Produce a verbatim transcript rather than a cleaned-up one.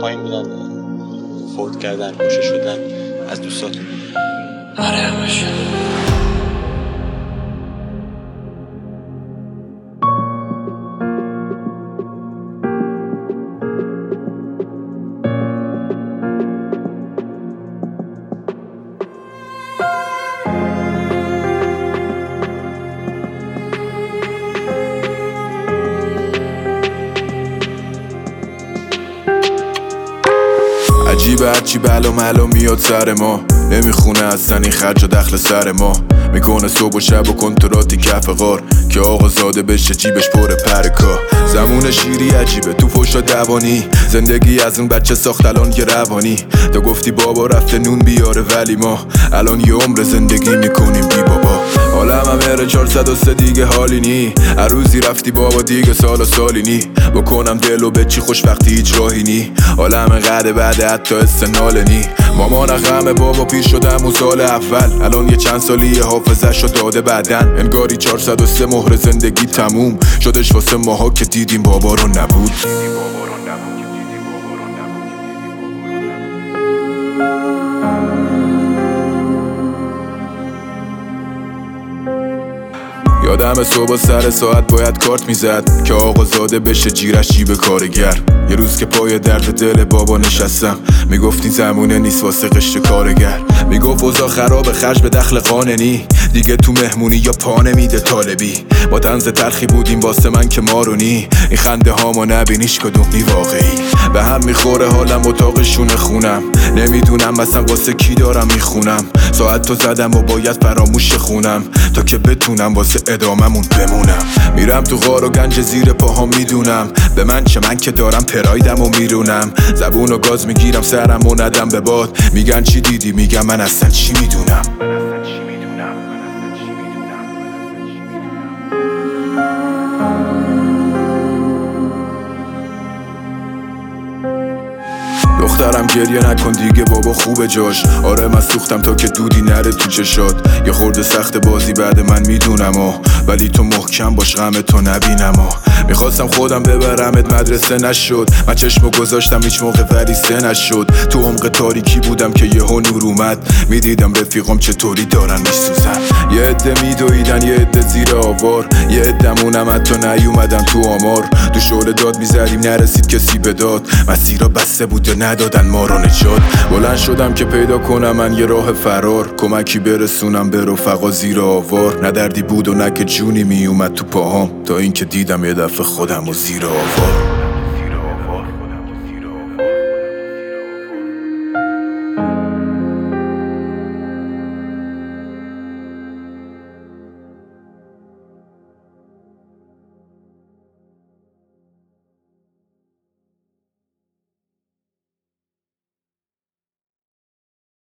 پایین میرن فوت کردن، کشته شدن از دوستاتون. آره همشه. عجیبه هرچی بلا ملا میاد سر ما، نمیخونه اصلا این خرج و دخل سر ما. میکنه صبح و شب و کنتراتی کف غار که آقا زاده بشه جیبش پر پرکا. زمون شیری عجیبه تو فوشا دوانی، زندگی از اون بچه ساخت الان یه روانی. تا گفتی بابا رفته نون بیاره ولی ما الان یه عمر زندگی میکنیم بی بابا. حالم هم هره چهارصد و سه دیگه حالی نی، هر روزی رفتی بابا دیگه سال و سالی نی. بکنم دل و بچی خوش وقتی هیچ راهی نی، حالم قده بعد حتی استنال نی. مامان غمه بابا پیر شدم اون سال اول، الان یه چند سالی حافظش رو داده بعدن. انگاری چهارصد و سه مهر زندگی تموم شدش واسه ماها که دیدیم بابا رو نبود. یادم صبح سر ساعت باید کارت میزد که آقا زاده بشه جیرش جیب کارگر. یه روز که پای درد دل بابا نشستم میگفتی زمونه نیست واسه قشت کارگر. میگفت اوضاع خراب خرج به دخل قاننی، دیگه تو مهمونی یا پا نمیده طالبی. با طنز تلخی بودیم واسه من که مارونی، این خنده هامو نبینیش کدومی واقعی. به هم میخوره حالم اتاقشونه خونم، نمیدونم مثلا واسه کی دارم میخونم. ساعت تو زدم و باید فراموش خونم تا که بتونم واسه اداممون بمونم. میرم تو غار و گنج زیر پاها میدونم، به من چه من که دارم پرایدم و میرونم. زبون و گاز میگیرم سرم و ندم به باد، میگن چی دیدی میگم من اصلا چی میدونم. دخترم گریه نکن دیگه بابا خوبه جاش. آره من سوختم تا که دودی نره تو چشات. یه خورده سخت بازی بعد من میدونم آه، ولی تو محکم باش غم تو نبینم آه. میخواستم خودم ببرمت مدرسه نشد، من چشمو گذاشتم هیچ موقع ولی سه نشد. تو عمق تاریکی بودم که یهو نور اومد، میدیدم رفیقام چطوری دارن میسوزن. یه عده میدویدن یه عده زیر آوار، یه عده‌مونم حتی نیومدن تو آمار. تو شعله داد میزدیم نرسید کسی به داد، مسیرا بسته بود و ندادن ما رو نجات. بلند شدم که پیدا کنم من یه راه فرار، کمکی برسونم به رفقا زیر آوار. نه دردی بود و نه که جونی میومد تو پاهام، تا اینکه دیدم یه دفعه خودم و زیر آوار.